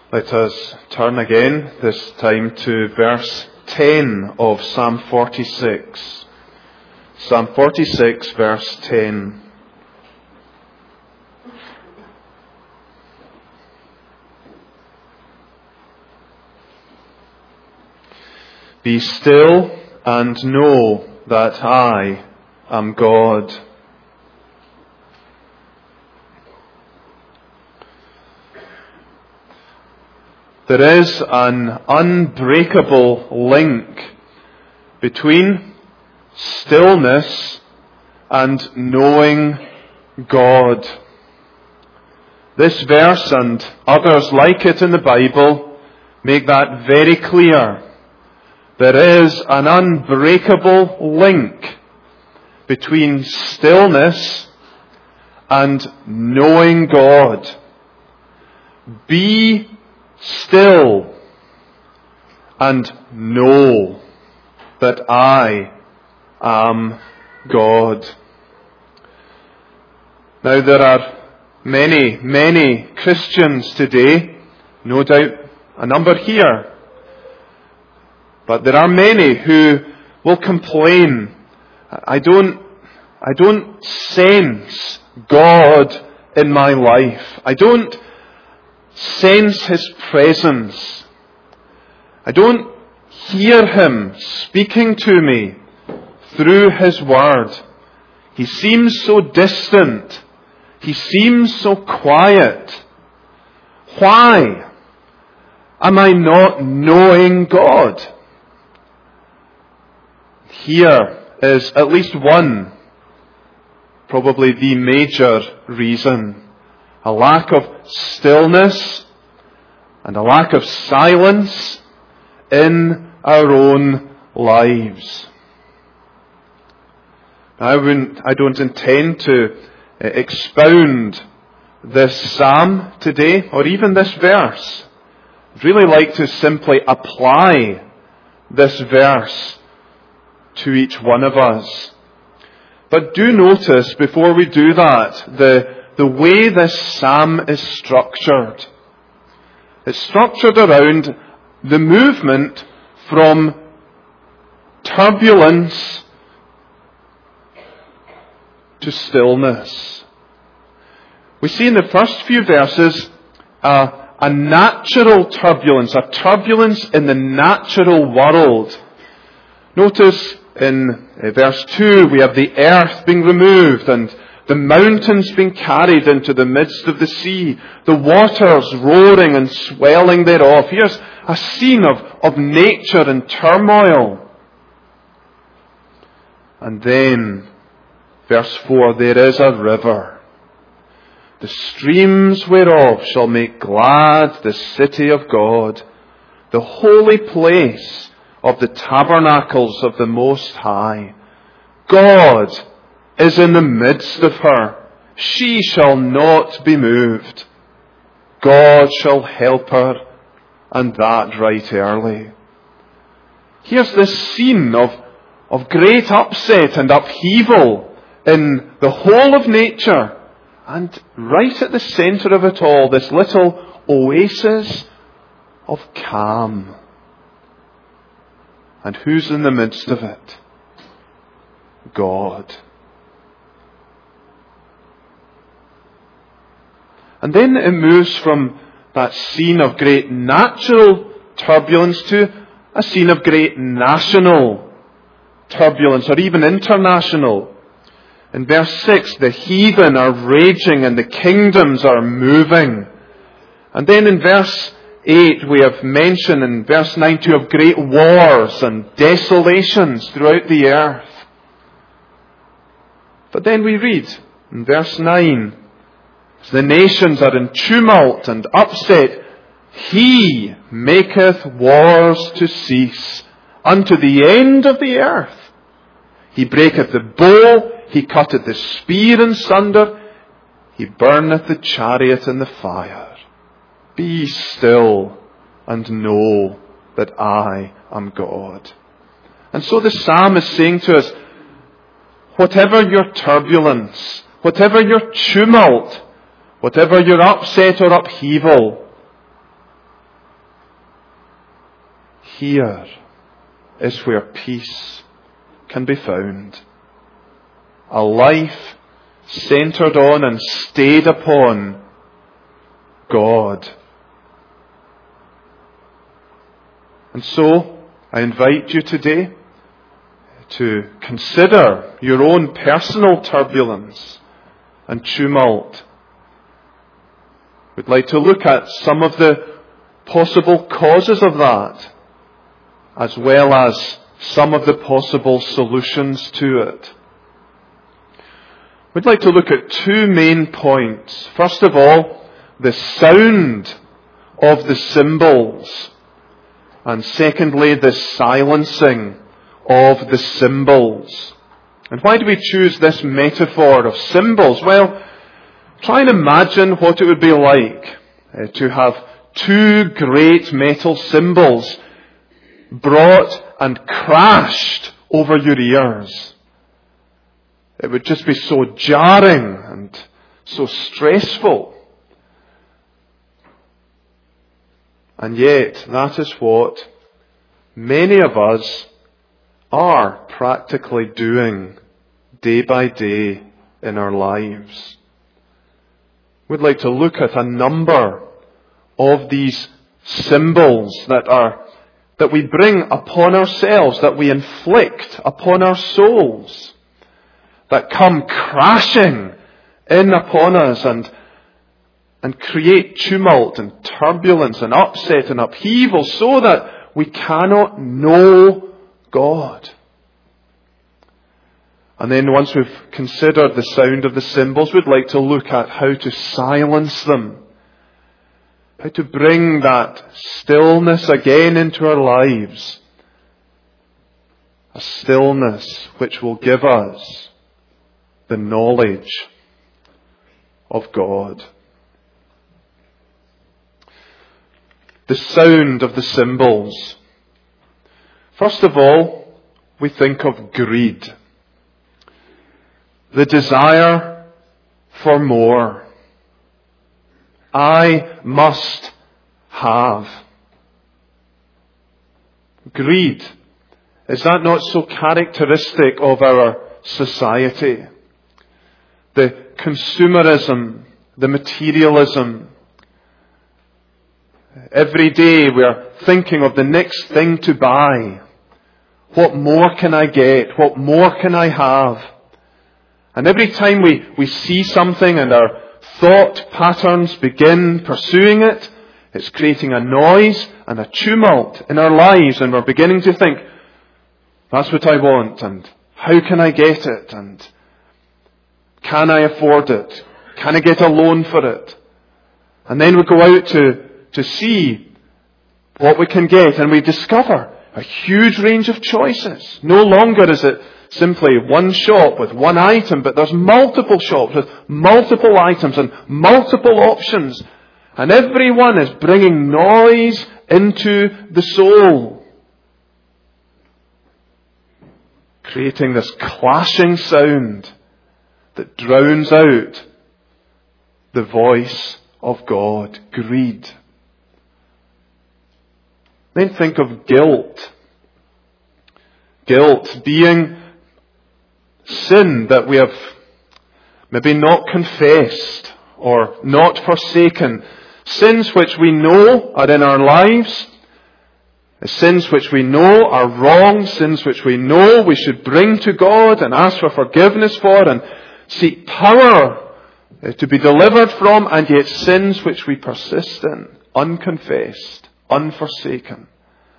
Let us turn again, this time to verse 10 of Psalm 46. Psalm 46, verse 10. Be still and know that I am God. There is an unbreakable link between stillness and knowing God. This verse and others like it in the Bible make that very clear. There is an unbreakable link between stillness and knowing God. Be still and know that I am God. Now there are many Christians today, no doubt a number here, but there are many who will complain, I don't sense God in my life. I don't sense His presence. I don't hear Him speaking to me through His Word. He seems so distant. He seems so quiet. Why am I not knowing God? Here is at least one, probably the major reason. A lack of stillness and a lack of silence in our own lives. I don't intend to expound this psalm today, or even this verse. I'd really like to simply apply this verse to each one of us. But do notice, before we do that, the way this psalm is structured. It's structured around the movement from turbulence to stillness. We see in the first few verses a natural turbulence, a turbulence in the natural world. Notice in verse 2 we have the earth being removed and the mountains being carried into the midst of the sea, the waters roaring and swelling thereof. Here's a scene of nature in turmoil. And then, verse 4, there is a river, the streams whereof shall make glad the city of God, the holy place of the tabernacles of the Most High. God is in the midst of her. She shall not be moved. God shall help her, and that right early. Here's this scene of great upset and upheaval in the whole of nature. And right at the centre of it all, this little oasis of calm. And who's in the midst of it? God. And then it moves from that scene of great natural turbulence to a scene of great national turbulence, or even international. In verse 6, the heathen are raging and the kingdoms are moving. And then in verse 8, we have mentioned in verse 9 too of great wars and desolations throughout the earth. But then we read in verse 9, as the nations are in tumult and upset, He maketh wars to cease unto the end of the earth. He breaketh the bow, He cutteth the spear in sunder, He burneth the chariot in the fire. Be still and know that I am God. And so the psalm is saying to us, whatever your turbulence, whatever your tumult, whatever your upset or upheaval, here is where peace can be found. A life centered on and stayed upon God. And so, I invite you today to consider your own personal turbulence and tumult. We'd like to look at some of the possible causes of that, as well as some of the possible solutions to it. We'd like to look at two main points. First of all, the sound of the cymbals. And secondly, the silencing of the cymbals. And why do we choose this metaphor of cymbals? Well, try and imagine what it would be like to have two great metal cymbals brought and crashed over your ears. It would just be so jarring and so stressful. And yet, that is what many of us are practically doing day by day in our lives. We'd like to look at a number of these cymbals that we bring upon ourselves, that we inflict upon our souls, that come crashing in upon us and create tumult and turbulence and upset and upheaval so that we cannot know God. And then once we've considered the sound of the cymbals, we'd like to look at how to silence them. How to bring that stillness again into our lives. A stillness which will give us the knowledge of God. The sound of the cymbals. First of all, we think of greed. The desire for more. I must have. Greed. Is that not so characteristic of our society? The consumerism, the materialism. Every day we are thinking of the next thing to buy. What more can I get? What more can I have? And every time we see something and our thought patterns begin pursuing it, it's creating a noise and a tumult in our lives, and we're beginning to think, that's what I want, and how can I get it, and can I afford it? Can I get a loan for it? And then we go out to see what we can get, and we discover a huge range of choices. No longer is it simply one shop with one item, but there's multiple shops with multiple items and multiple options. And everyone is bringing noise into the soul, creating this clashing sound that drowns out the voice of God. Greed. Then think of guilt. Guilt being sin that we have maybe not confessed or not forsaken. Sins which we know are in our lives. Sins which we know are wrong. Sins which we know we should bring to God and ask for forgiveness for and seek power to be delivered from. And yet sins which we persist in, unconfessed, unforsaken.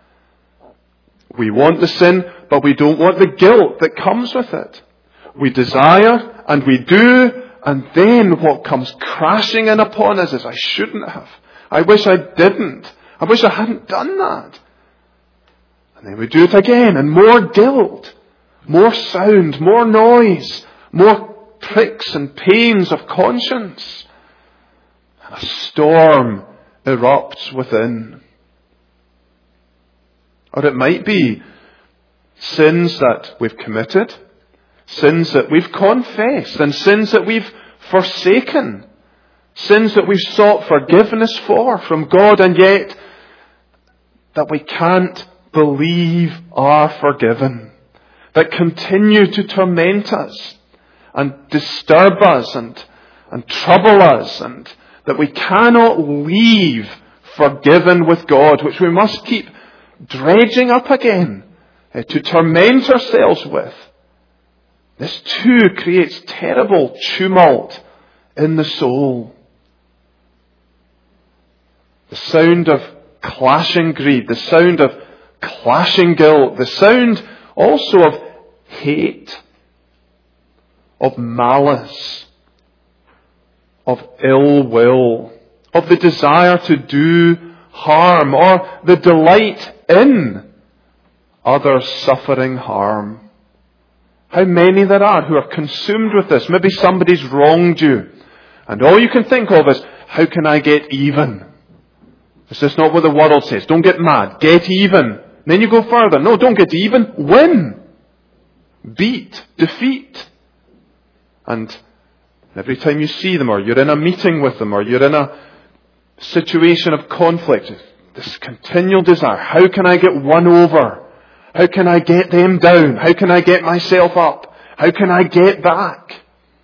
We want the sin, but we don't want the guilt that comes with it. We desire, and we do, and then what comes crashing in upon us is, I shouldn't have. I wish I didn't. I wish I hadn't done that. And then we do it again, and more guilt, more sound, more noise, more pricks and pains of conscience. And a storm erupts within. Or it might be sins that we've committed, sins that we've confessed, and sins that we've forsaken, sins that we've sought forgiveness for from God, and yet that we can't believe are forgiven, that continue to torment us and disturb us and trouble us, and that we cannot leave forgiven with God, which we must keep dredging up again to torment ourselves with. This too creates terrible tumult in the soul. The sound of clashing greed, the sound of clashing guilt, the sound also of hate, of malice, of ill will, of the desire to do harm, or the delight in others suffering harm. How many there are who are consumed with this. Maybe somebody's wronged you, and all you can think of is, how can I get even? Is this not what the world says? Don't get mad. Get even. And then you go further. No, don't get even. Win. Beat. Defeat. And every time you see them, or you're in a meeting with them, or you're in a situation of conflict, this continual desire, how can I get one over? How can I get them down? How can I get myself up? How can I get back?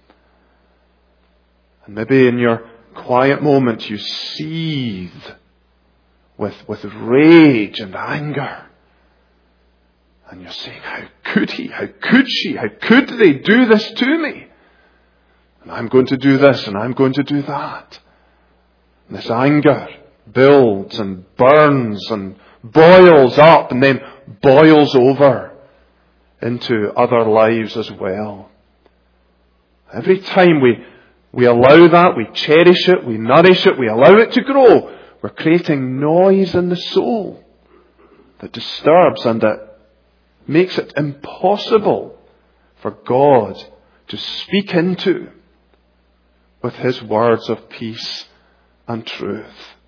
And maybe in your quiet moments you seethe with rage and anger. And you're saying, how could he? How could she? How could they do this to me? And I'm going to do this and I'm going to do that. And this anger builds and burns and boils up and then boils over into other lives as well. Every time we allow that, we cherish it, we nourish it, we allow it to grow, we're creating noise in the soul that disturbs and that makes it impossible for God to speak into with His words of peace and truth.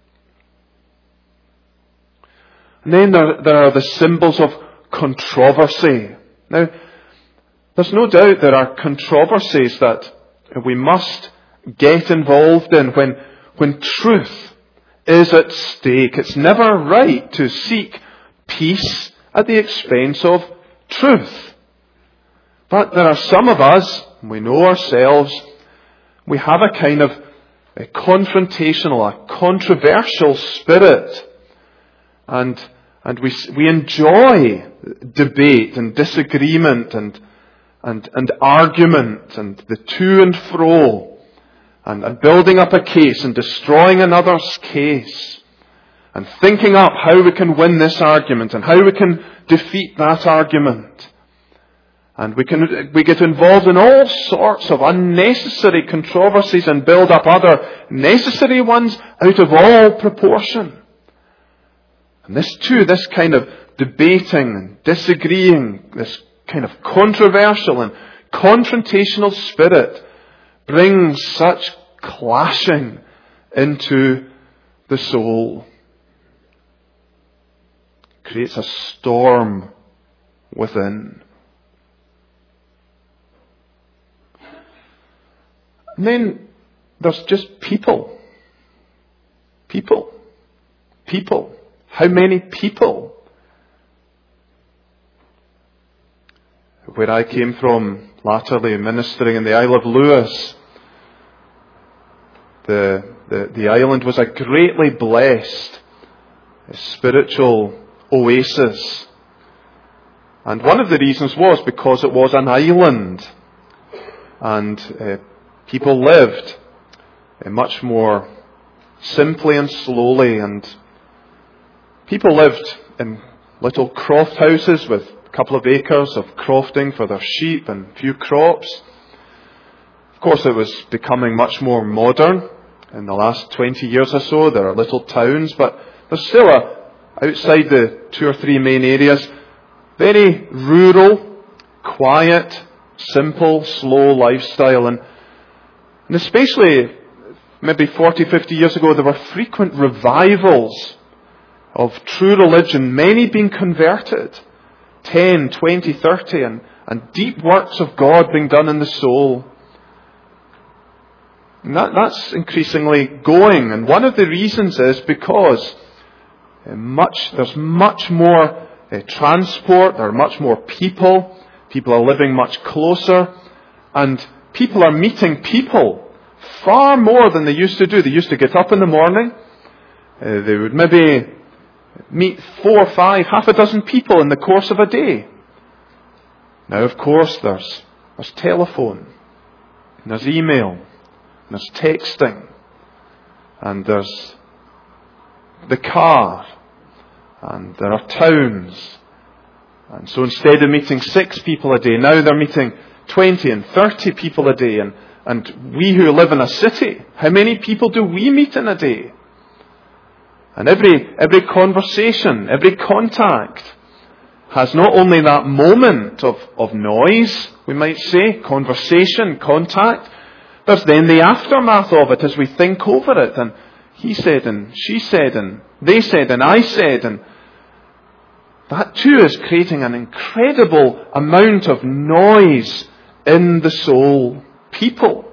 And then there are the symbols of controversy. Now, there's no doubt there are controversies that we must get involved in when truth is at stake. It's never right to seek peace at the expense of truth. But there are some of us, we know ourselves, we have a kind of a confrontational, a controversial spirit. And we enjoy debate and disagreement and argument and the to and fro and building up a case and destroying another's case and thinking up how we can win this argument and how we can defeat that argument. And we get involved in all sorts of unnecessary controversies and build up other necessary ones out of all proportion. And this too, this kind of debating and disagreeing, this kind of controversial and confrontational spirit brings such clashing into the soul. Creates a storm within. And then there's just people. People. How many people? Where I came from, latterly ministering in the Isle of Lewis, the island was a greatly blessed spiritual oasis. And one of the reasons was because it was an island. And people lived much more simply and slowly, and people lived in little croft houses with a couple of acres of crofting for their sheep and a few crops. Of course, it was becoming much more modern. In the last 20 years or so, there are little towns, but there's still outside the 2 or 3 main areas, very rural, quiet, simple, slow lifestyle. And especially maybe 40, 50 years ago, there were frequent revivals of true religion, many being converted, 10, 20, 30, and deep works of God being done in the soul. And that's increasingly going. And one of the reasons is because there's much more transport. There are much more people. People are living much closer. And people are meeting people far more than they used to do. They used to get up in the morning. They would maybe meet 4 or 5, half a dozen people in the course of a day. Now, of course, there's telephone, and there's email, and there's texting, and there's the car, and there are towns. And so instead of meeting 6 people a day, now they're meeting 20 and 30 people a day. And we who live in a city, how many people do we meet in a day? And every conversation, every contact has not only that moment of noise, we might say, conversation, contact, there's then the aftermath of it as we think over it. And he said, and she said, and they said, and I said, and that too is creating an incredible amount of noise in the soul. People.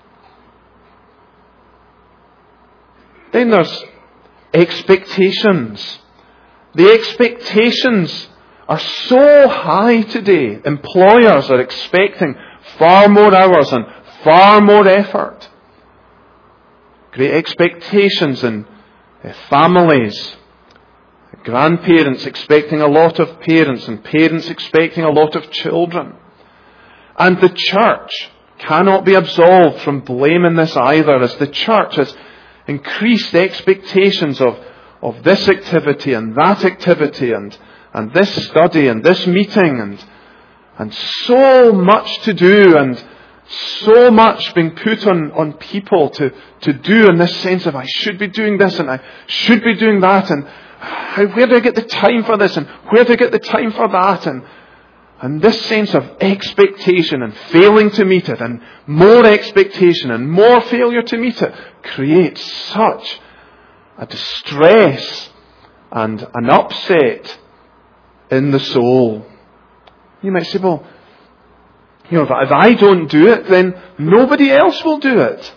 Then there's expectations. The expectations are so high today. Employers are expecting far more hours and far more effort. Great expectations in families. Grandparents expecting a lot of parents, and parents expecting a lot of children. And the church cannot be absolved from blame in this either, as the church has increased expectations of this activity and that activity and this study and this meeting and so much to do and so much being put on people to do, in this sense of I should be doing this and I should be doing that, and where do I get the time for this and where do I get the time for that, and this sense of expectation and failing to meet it, and more expectation and more failure to meet it, creates such a distress and an upset in the soul. You might say, well, if I don't do it, then nobody else will do it.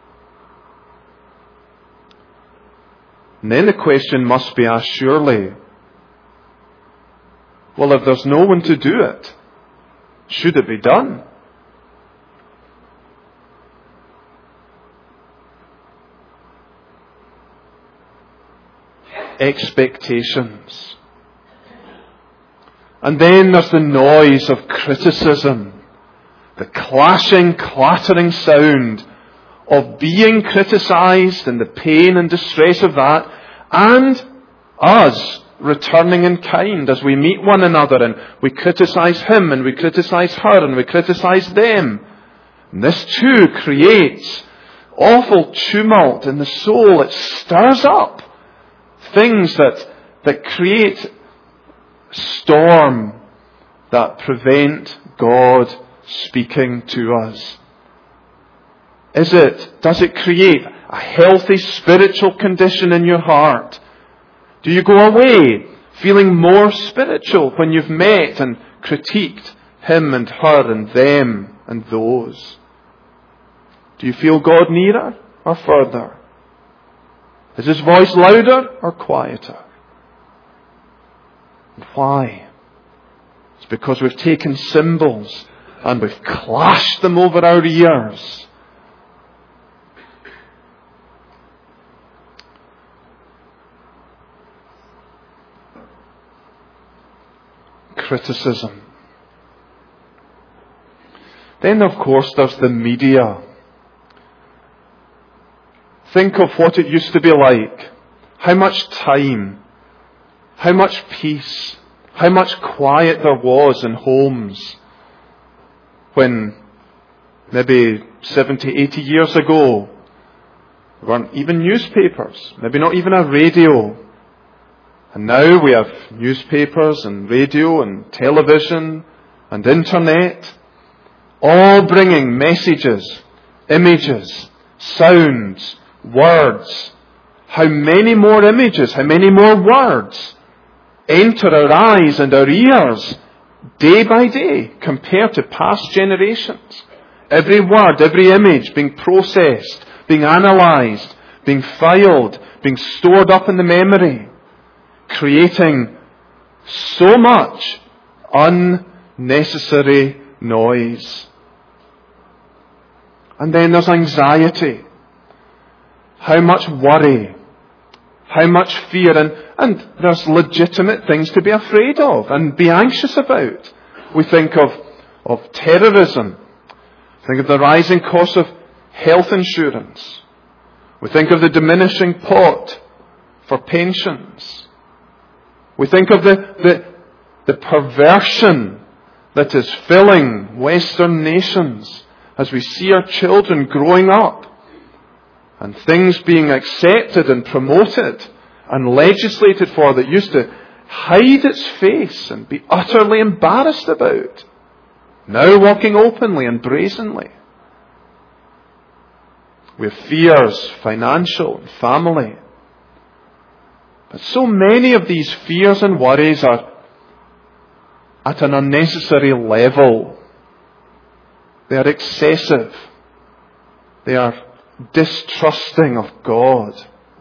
And then the question must be asked, surely, well, if there's no one to do it, should it be done? Expectations. And then there's the noise of criticism, the clashing, clattering sound of being criticized and the pain and distress of that, and us returning in kind as we meet one another and we criticize him and we criticize her and we criticize them. And this too creates awful tumult in the soul. It stirs up things that create storm, that prevent God speaking to us. Does it create a healthy spiritual condition in your heart? Do you go away feeling more spiritual when you've met and critiqued him and her and them and those? Do you feel God nearer or further? Is his voice louder or quieter? Why? It's because we've taken symbols and we've clashed them over our ears. Criticism. Then, of course, there's the media. Think of what it used to be like. How much time, how much peace, how much quiet there was in homes when maybe 70, 80 years ago there weren't even newspapers, maybe not even a radio. And now we have newspapers and radio and television and internet, all bringing messages, images, sounds, words. How many more images, how many more words enter our eyes and our ears day by day compared to past generations. Every word, every image being processed, being analysed, being filed, being stored up in the memory, creating So much unnecessary noise. And then there's anxiety. How much worry. How much fear. And there's legitimate things to be afraid of and be anxious about. We think of terrorism. Think of the rising cost of health insurance. We think of the diminishing pot for pensions. We think of the perversion that is filling Western nations as we see our children growing up and things being accepted and promoted and legislated for that used to hide its face and be utterly embarrassed about, now walking openly and brazenly. We have fears, financial and family. But so many of these fears and worries are at an unnecessary level. They are excessive. They are distrusting of God.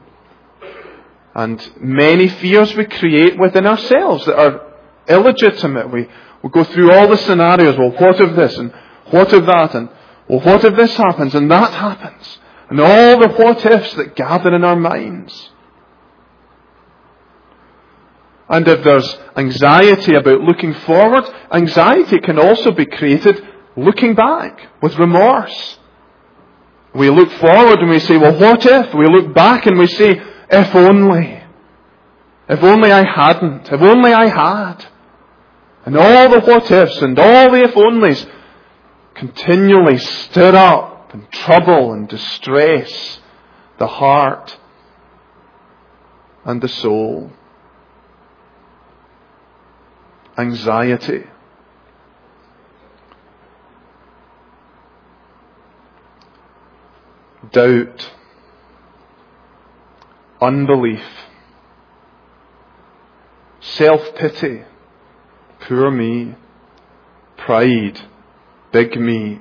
And many fears we create within ourselves that are illegitimate. We go through all the scenarios. Well, what if this? And what if that? And well, what if this happens and that happens? And all the what ifs that gather in our minds. And if there's anxiety about looking forward, anxiety can also be created looking back with remorse. We look forward and we say, well, what if? We look back and we say, if only. If only I hadn't. If only I had. And all the what ifs and all the if onlys continually stir up and trouble and distress the heart and the soul. Anxiety. Doubt. Unbelief. Self-pity. Poor me. Pride. Big me.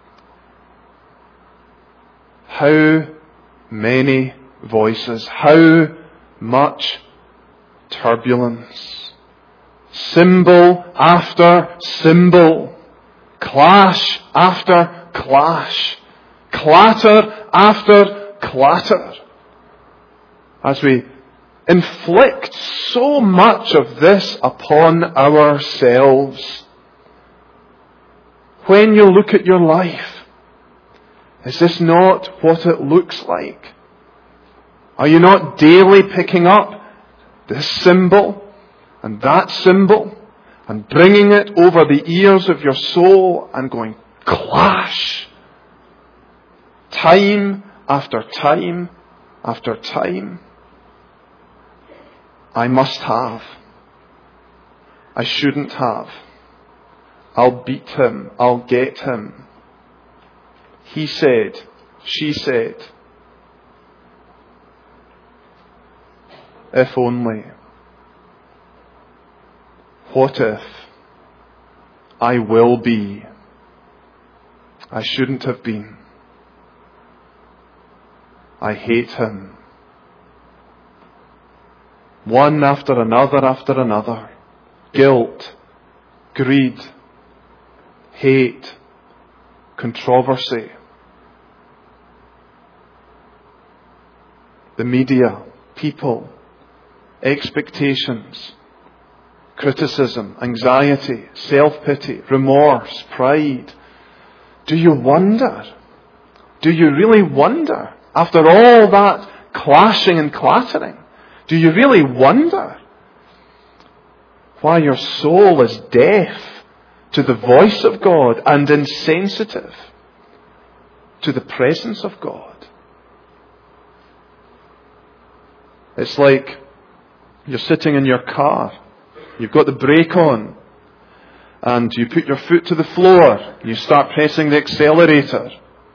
How many voices. How much turbulence. Symbol after symbol. Clash after clash. Clatter after clatter. As we inflict so much of this upon ourselves. When you look at your life, is this not what it looks like? Are you not daily picking up this symbol and that symbol and bringing it over the ears of your soul and going clash? Time after time after time. I must have. I shouldn't have. I'll beat him. I'll get him. He said. She said. If only. What if? I will be. I shouldn't have been. I hate him. One after another after another. Guilt, greed, hate, controversy. The media, people, expectations, criticism, anxiety, self-pity, remorse, pride. Do you wonder? Do you really wonder? After all that clashing and clattering, do you really wonder why your soul is deaf to the voice of God and insensitive to the presence of God? It's like you're sitting in your car, you've got the brake on, and you put your foot to the floor, and you start pressing the accelerator.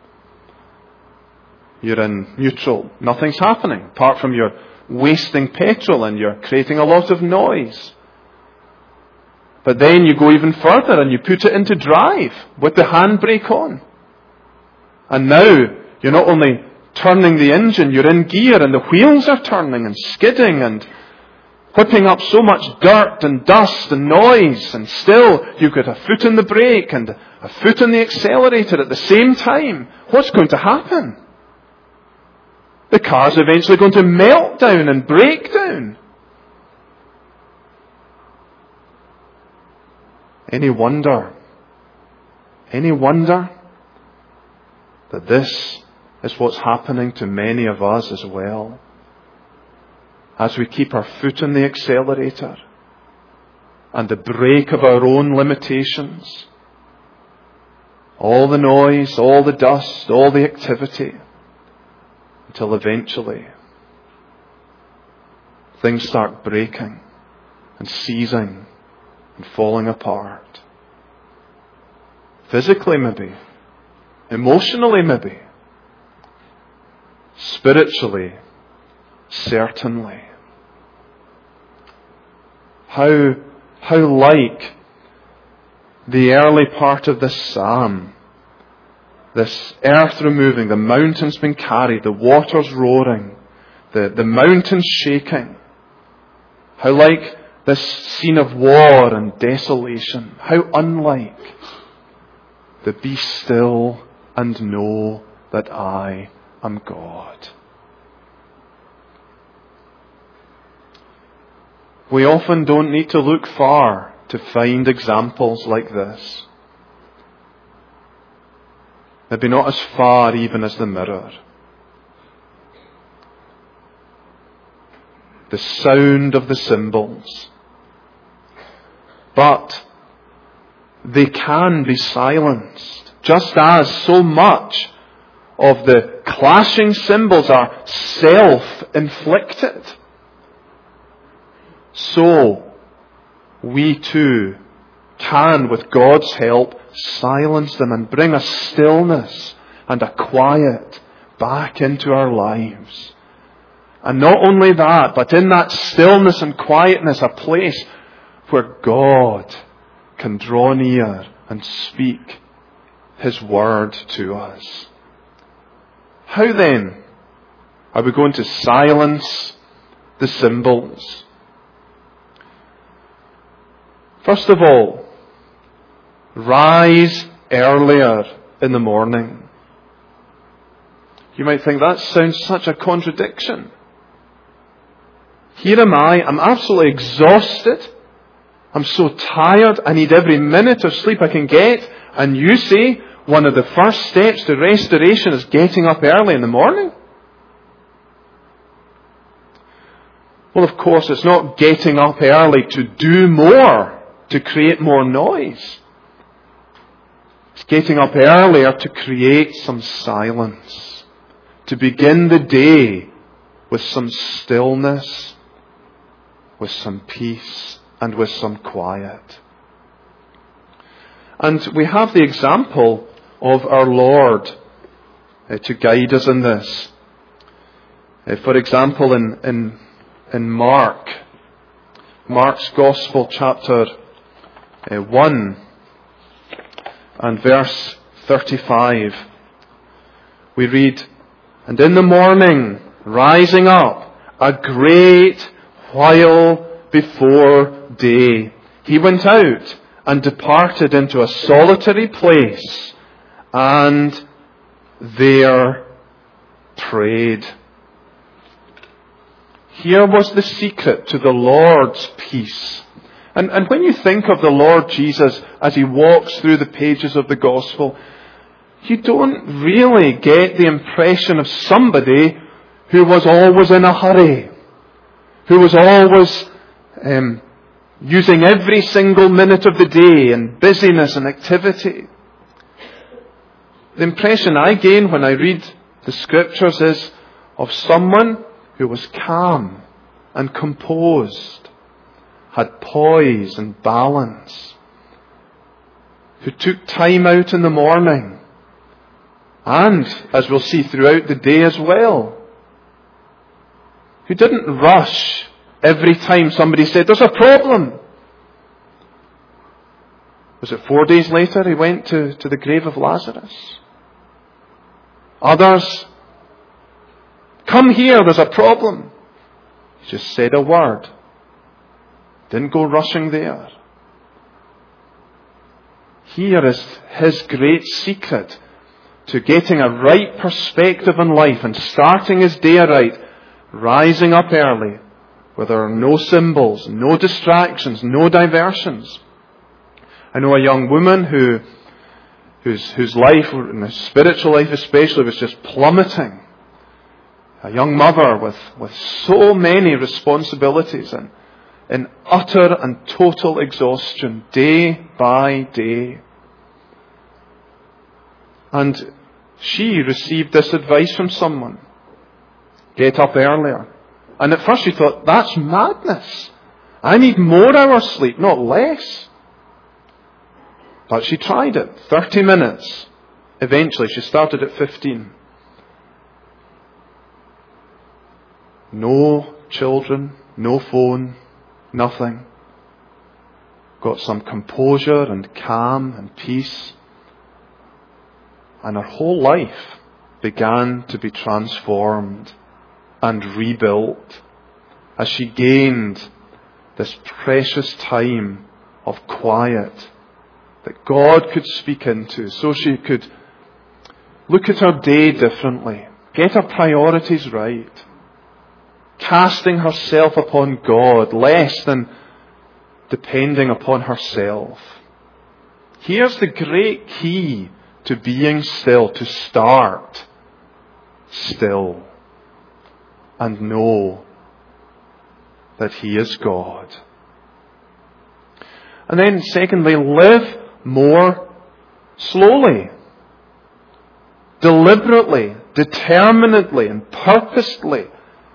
You're in neutral. Nothing's happening apart from you're wasting petrol and you're creating a lot of noise. But then you go even further and you put it into drive with the handbrake on. And now you're not only turning the engine, you're in gear and the wheels are turning and skidding and whipping up so much dirt and dust and noise, and still you've got a foot on the brake and a foot on the accelerator at the same time. What's going to happen? The car's eventually going to melt down and break down. Any wonder that this is what's happening to many of us as well? As we keep our foot on the accelerator and the brake of our own limitations, all the noise, all the dust, all the activity, until eventually things start breaking and seizing and falling apart. Physically maybe, emotionally maybe, spiritually certainly. How like the early part of this psalm, this earth removing, the mountains being carried, the waters roaring, the mountains shaking. How like this scene of war and desolation. How unlike the be still and know that I am God. We often don't need to look far to find examples like this. Maybe not as far even as the mirror. The sound of the cymbals. But they can be silenced, just as so much of the clashing cymbals are self-inflicted. So, we too can, with God's help, silence them and bring a stillness and a quiet back into our lives. And not only that, but in that stillness and quietness, a place where God can draw near and speak His word to us. How then are we going to silence the cymbals? First of all, rise earlier in the morning. You might think that sounds such a contradiction. Here am I'm absolutely exhausted. I'm so tired, I need every minute of sleep I can get. And you say one of the first steps to restoration is getting up early in the morning? Well, of course, it's not getting up early to do more, to create more noise. It's getting up earlier to create some silence, to begin the day with some stillness, with some peace, and with some quiet. And we have the example of our Lord to guide us in this. For example, in Mark's Gospel, chapter 1 and verse 35, we read, "And in the morning, rising up, a great while before day, he went out and departed into a solitary place, and there prayed." Here was the secret to the Lord's peace. And when you think of the Lord Jesus as He walks through the pages of the Gospel, you don't really get the impression of somebody who was always in a hurry, who was always using every single minute of the day in busyness and activity. The impression I gain when I read the Scriptures is of someone who was calm and composed, had poise and balance, who took time out in the morning, and, as we'll see, throughout the day as well, who didn't rush every time somebody said, "There's a problem." Was it 4 days later he went to the grave of Lazarus? Others, "Come here, there's a problem." He just said a word, Didn't go rushing there. Here is his great secret to getting a right perspective on life and starting his day aright, rising up early, where there are no symbols, no distractions, no diversions. I know a young woman whose life, and her spiritual life especially, was just plummeting. A young mother with so many responsibilities and in utter and total exhaustion, day by day. And she received this advice from someone. Get up earlier. And at first she thought, that's madness. I need more hours sleep, not less. But she tried it. 30 minutes. Eventually she started at 15. No children, no phone, nothing. Got some composure and calm and peace. And her whole life began to be transformed and rebuilt as she gained this precious time of quiet that God could speak into, so she could look at her day differently, get her priorities right, casting herself upon God less than depending upon herself. Here's the great key to being still, to start still and know that He is God. And then secondly, live more slowly, deliberately, determinedly and purposely.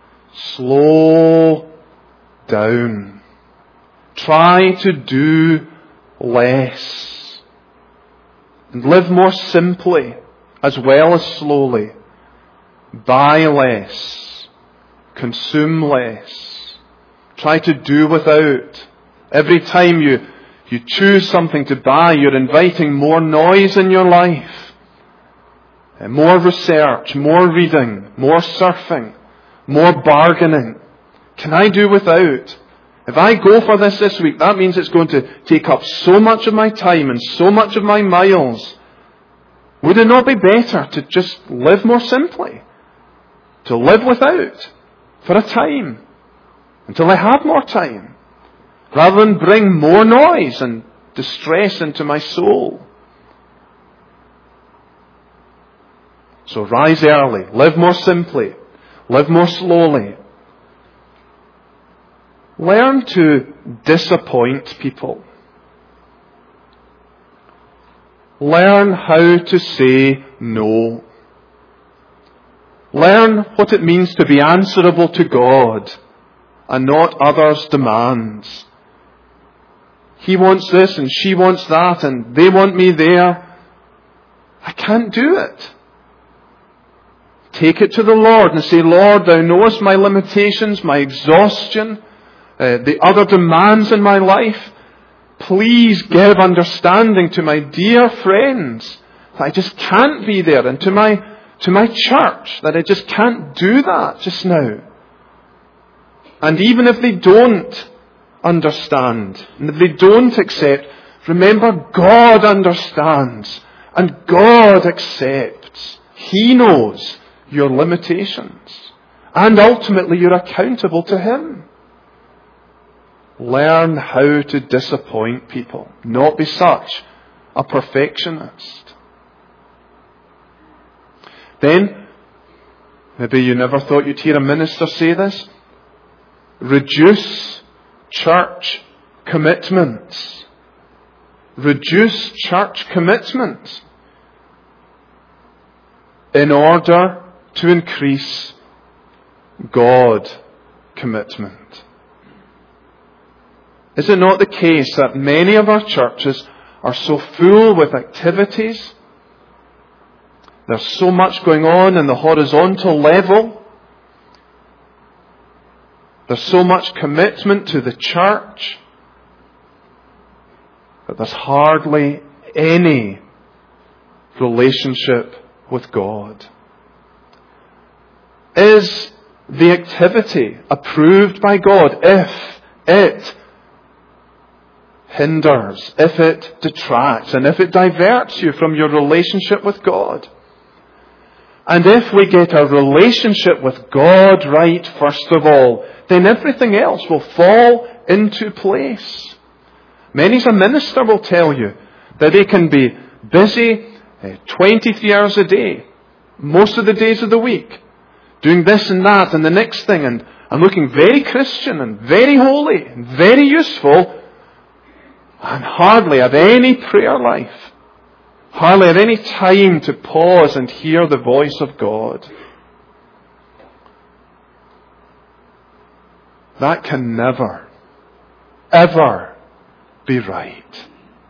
Slow down. Try to do less. And live more simply as well as slowly. Buy less. Consume less. Try to do without. Every time you choose something to buy, you're inviting more noise in your life. More research, more reading, more surfing, more bargaining. Can I do without? If I go for this week, that means it's going to take up so much of my time and so much of my miles. Would it not be better to just live more simply? To live without for a time until I have more time, rather than bring more noise and distress into my soul. So rise early, live more simply, live more slowly. Learn to disappoint people. Learn how to say no. Learn what it means to be answerable to God and not others' demands. He wants this and she wants that and they want me there. I can't do it. Take it to the Lord and say, Lord, Thou knowest my limitations, my exhaustion, the other demands in my life. Please give understanding to my dear friends that I just can't be there, and to my church that I just can't do that just now. And even if they don't understand, and if they don't accept, remember God understands and God accepts. He knows your limitations, and ultimately you're accountable to Him. Learn how to disappoint people, not be such a perfectionist. Then, maybe you never thought you'd hear a minister say this, reduce church commitments. Reduce church commitments in order to increase God commitment. Is it not the case that many of our churches are so full with activities? There's so much going on in the horizontal level. There's so much commitment to the church that there's hardly any relationship with God. Is the activity approved by God if it hinders, if it detracts, and if it diverts you from your relationship with God. And if we get our relationship with God right first of all, then everything else will fall into place. Many's a minister will tell you that they can be busy 23 hours a day, most of the days of the week, doing this and that and the next thing, and looking very Christian and very holy and very useful, and hardly have any prayer life, hardly have any time to pause and hear the voice of God. That can never, ever be right.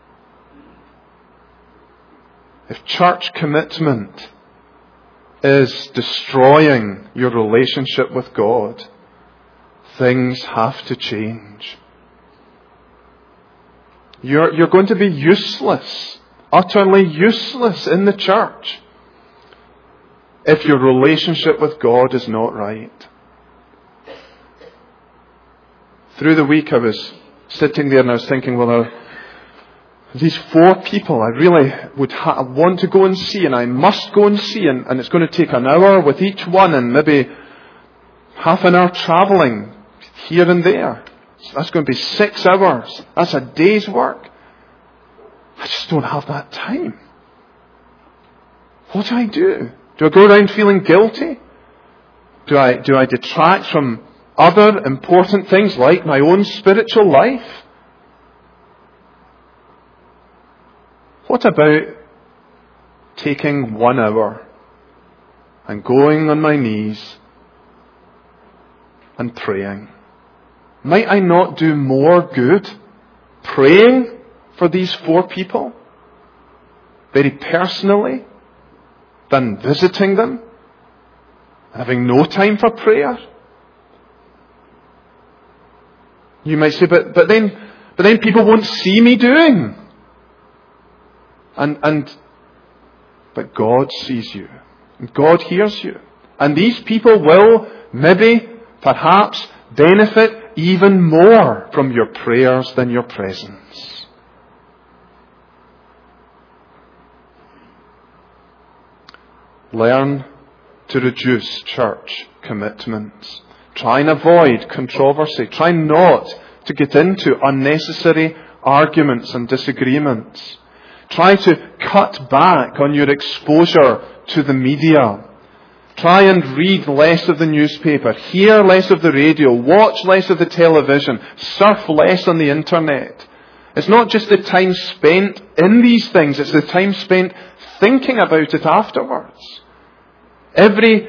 If church commitment is destroying your relationship with God, things have to change. You're going to be useless, utterly useless in the church if your relationship with God is not right. Through the week I was sitting there and I was thinking, well, these 4 people I really would want to go and see, and I must go and see, and it's going to take an hour with each one and maybe half an hour travelling here and there. So that's going to be 6 hours. That's a day's work. I just don't have that time. What do I do? Do I go around feeling guilty? Do I detract from other important things like my own spiritual life? What about taking 1 hour and going on my knees and praying? Might I not do more good praying for these 4 people very personally than visiting them and having no time for prayer? You might say, but then people won't see me doing. But God sees you. And God hears you. And these people will maybe, perhaps, benefit even more from your prayers than your presence. Learn to reduce church commitments. Try and avoid controversy. Try not to get into unnecessary arguments and disagreements. Try to cut back on your exposure to the media. Try and read less of the newspaper, hear less of the radio, watch less of the television, surf less on the internet. It's not just the time spent in these things, it's the time spent thinking about it afterwards. Every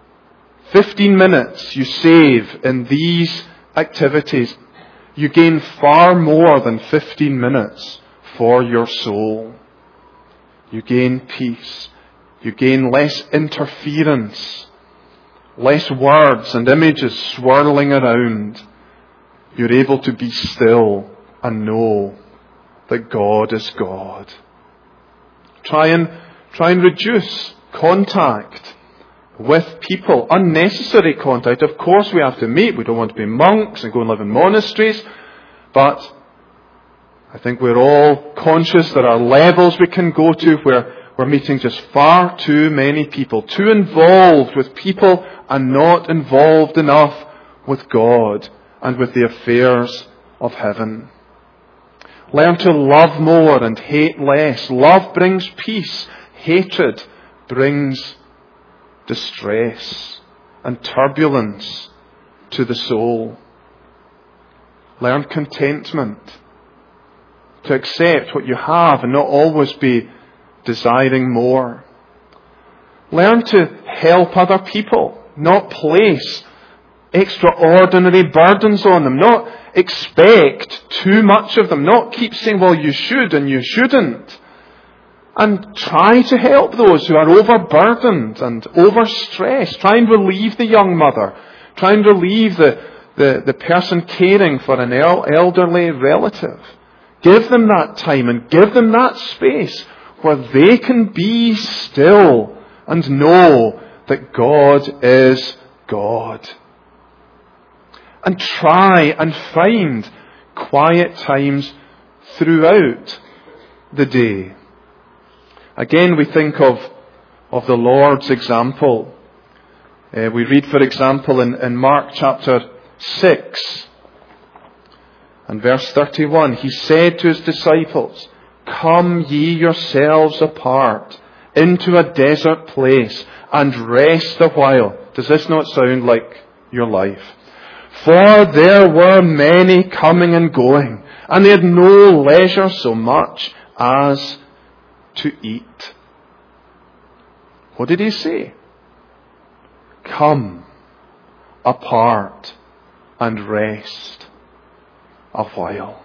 15 minutes you save in these activities, you gain far more than 15 minutes for your soul. You gain peace. You gain less interference, less words and images swirling around. You're able to be still and know that God is God. Try and reduce contact with people, unnecessary contact. Of course we have to meet. We don't want to be monks and go and live in monasteries. But I think we're all conscious there are levels we can go to where we're meeting just far too many people, too involved with people and not involved enough with God and with the affairs of heaven. Learn to love more and hate less. Love brings peace. Hatred brings distress and turbulence to the soul. Learn contentment. To accept what you have and not always be desiring more. Learn to help other people, not place extraordinary burdens on them, not expect too much of them, not keep saying, well, you should and you shouldn't. And try to help those who are overburdened and overstressed. Try and relieve the young mother. Try and relieve the person caring for an elderly relative. Give them that time and give them that space where they can be still and know that God is God. And try and find quiet times throughout the day. Again, we think of the Lord's example. We read, for example, in Mark chapter 6 and verse 31, he said to his disciples, "Come ye yourselves apart into a desert place and rest a while." Does this not sound like your life? "For there were many coming and going, and they had no leisure so much as to eat." What did he say? Come apart and rest a while.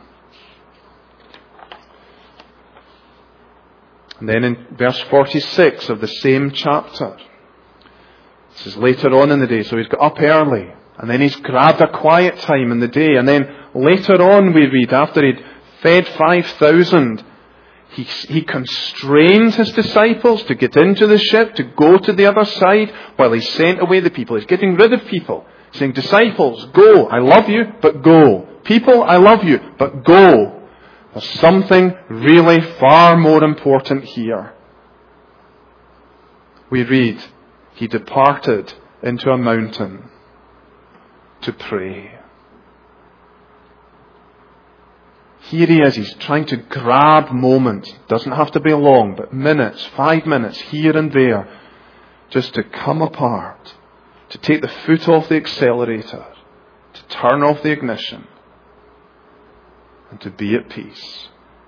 And then in verse 46 of the same chapter, this is later on in the day, so he's got up early, and then he's grabbed a quiet time in the day, and then later on we read, after he'd fed 5,000, he constrained his disciples to get into the ship, to go to the other side, while he sent away the people. He's getting rid of people, saying, "Disciples, go. I love you, but go. People, I love you, but go. There's something really far more important here." We read, he departed into a mountain to pray. Here he is, he's trying to grab moments. Doesn't have to be long, but minutes, 5 minutes, here and there, just to come apart, to take the foot off the accelerator, to turn off the ignition, and to be at peace.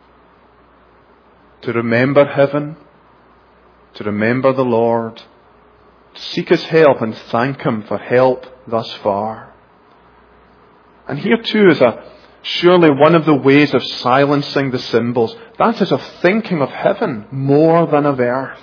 To remember heaven, to remember the Lord, to seek his help and thank him for help thus far. And here too is surely one of the ways of silencing the cymbals. That is of thinking of heaven more than of earth.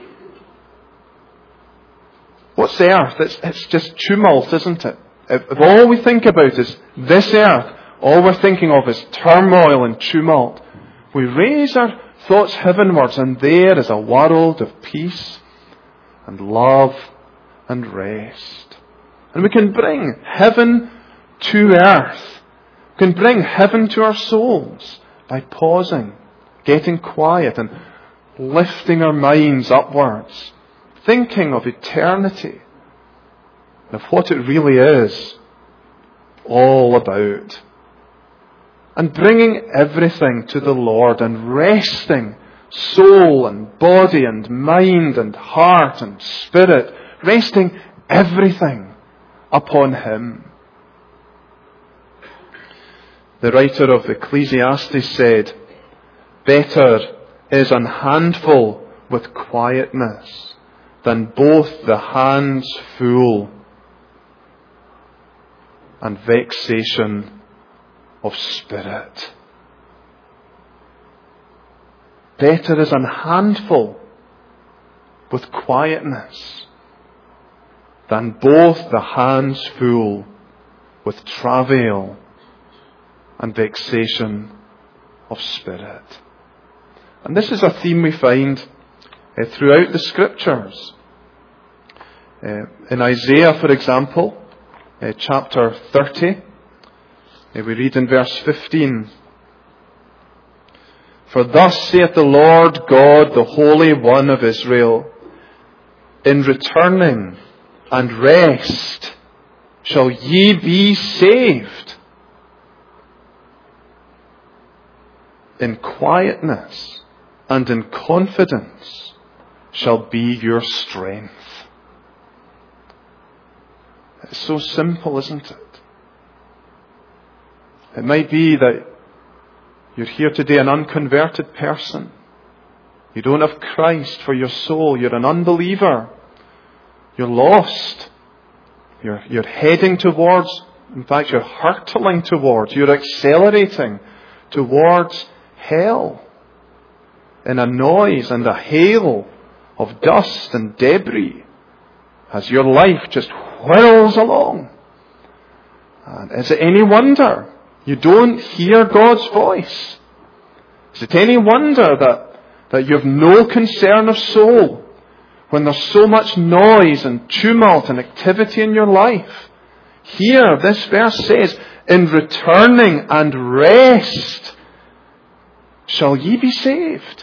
What's earth? It's just tumult, isn't it? If all we think about is this earth, all we're thinking of is turmoil and tumult, we raise our thoughts heavenwards, and there is a world of peace and love and rest. And we can bring heaven to earth. We can bring heaven to our souls by pausing, getting quiet, and lifting our minds upwards, thinking of eternity, of what it really is all about, and bringing everything to the Lord and resting soul and body and mind and heart and spirit, resting everything upon him. The writer of Ecclesiastes said, "Better is an handful with quietness than both the hands full and vexation of spirit." Better is an handful with quietness than both the hands full with travail and vexation of spirit. And this is a theme we find throughout the Scriptures. In Isaiah, for example, chapter 30, we read in verse 15, "For thus saith the Lord God, the Holy One of Israel, in returning and rest shall ye be saved. In quietness and in confidence shall be your strength." It's so simple, isn't it? It might be that you're here today an unconverted person. You don't have Christ for your soul. You're an unbeliever. You're lost. You're heading towards, in fact, you're hurtling towards, you're accelerating towards hell in a noise and a hail of dust and debris as your life just whirls along. And is it any wonder you don't hear God's voice? Is it any wonder that you have no concern of soul when there's so much noise and tumult and activity in your life? Here, this verse says, in returning and rest shall ye be saved.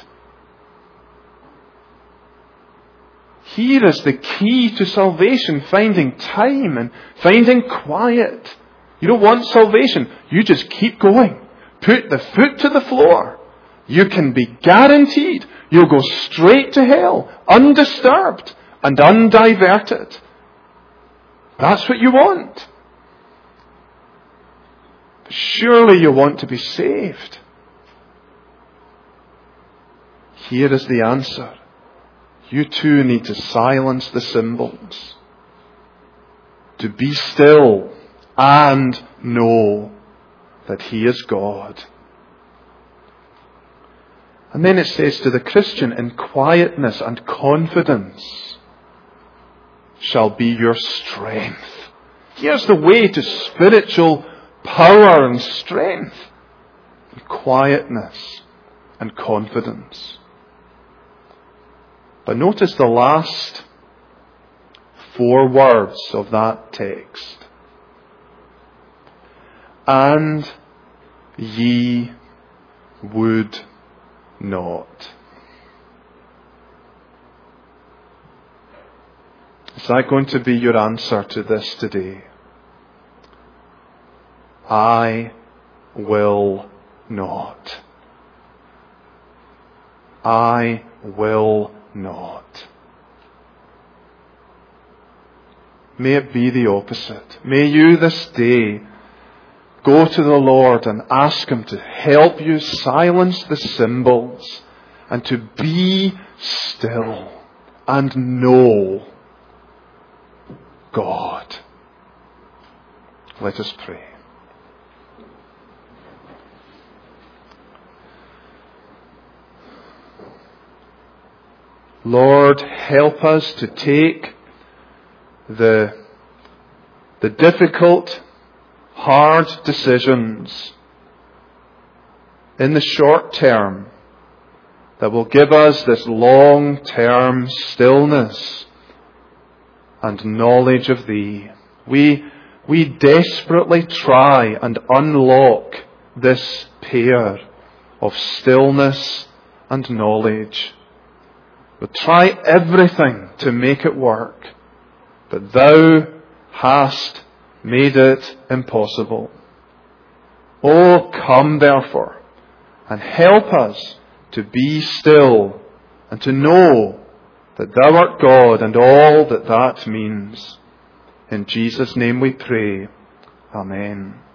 Here is the key to salvation, finding time and finding quiet. You don't want salvation, you just keep going. Put the foot to the floor. You can be guaranteed you'll go straight to hell, undisturbed and undiverted. That's what you want. But surely you want to be saved. Here is the answer. You too need to silence the cymbals. To be still and know that He is God. And then it says to the Christian, in quietness and confidence shall be your strength. Here's the way to spiritual power and strength. Quietness and confidence. But notice the last 4 words of that text. And ye would not. Is that going to be your answer to this today? I will not. I will not. May it be the opposite. May you this day go to the Lord and ask Him to help you silence the cymbals and to be still and know God. Let us pray. Lord, help us to take the difficult, hard decisions in the short term that will give us this long-term stillness and knowledge of Thee. We desperately try and unlock this pair of stillness and knowledge. We try everything to make it work, but Thou hast made it impossible. Oh, come therefore and help us to be still and to know that Thou art God and all that that means. In Jesus' name we pray. Amen.